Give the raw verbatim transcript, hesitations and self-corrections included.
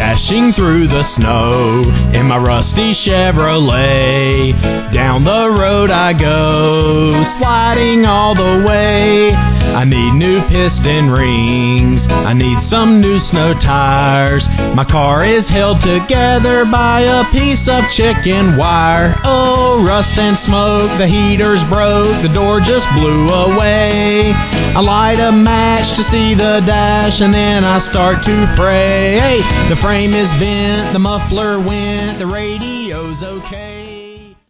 dashing through the snow in my rusty Chevrolet. Down the road I go, sliding all the way. I need new piston rings, I need some new snow tires. My car is held together by a piece of chicken wire. Oh, rust and smoke, the heater's broke, the door just blew away. I light a match to see the dash and then I start to pray. Hey, the frame is bent, the muffler went, the radio's okay.